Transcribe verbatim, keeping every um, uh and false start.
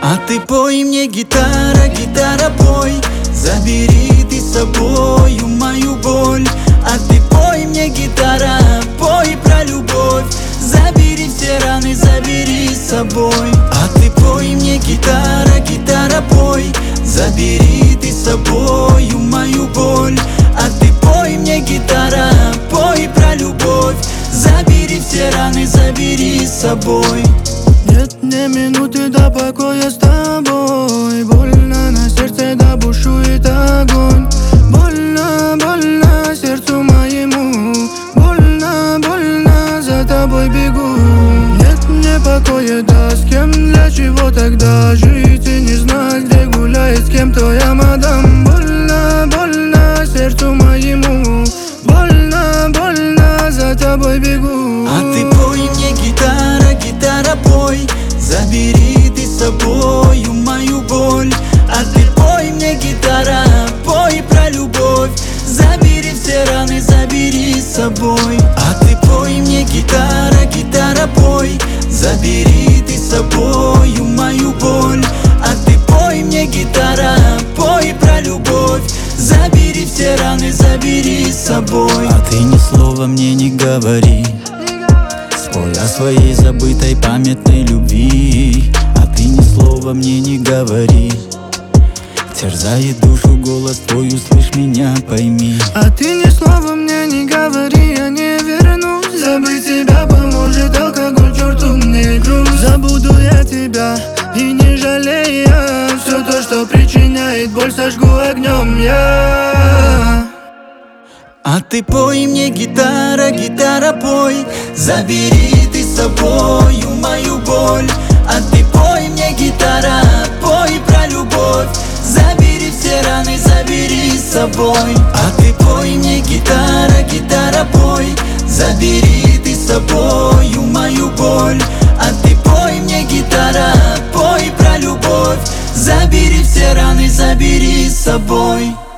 А ты пой мне, гитара, гитара, пой. Забери ты с собою мою боль. А ты пой мне, гитара, пой про любовь. Забери все раны, забери с собой. А ты пой мне, гитара, гитара, пой. Забери ты с собою мою боль. А ты пой мне, гитара, пой про любовь. Забери все раны, забери с собой. Нет мне минуты до покоя с тобой. Больно на сердце, да бушует огонь. Больно, больно сердцу моему. Больно, больно за тобой бегу. Нет мне покоя, да с кем, для чего тогда жить и не знать, где гуляет с кем твоя мадам. Больно, больно сердцу моему. Больно, больно за тобой бегу. А ты пой мне, гитара, гитара, пой. Забери ты с собою мою боль. А ты пой мне, гитара, пой про любовь. Забери все раны, забери с собой. А ты пой мне, гитара, гитара, пой. Забери ты с собою мою боль. А ты пой мне, гитара, пой про любовь. Забери все раны, забери с собой. А ты ни слова мне не говори. Спой о своей забытой памятной любви. А ты ни слова мне не говори. Терзает душу голос твой, услышь меня, пойми. А ты ни слова мне не говори, я не вернусь. Забыть тебя поможет алкоголь, черту мне груз. Забуду я тебя и не жалея. Все то, что причиняет боль, сожгу огнем я. А ты пой мне, гитара, гитара, пой. Забери ты с собою мою боль. А ты пой мне, гитара, пой про любовь. Забери все раны, забери с собой. А ты пой мне, гитара, гитара, пой. Забери ты с собою мою боль. А ты пой мне, гитара, пой про любовь. Забери все раны, забери с собой.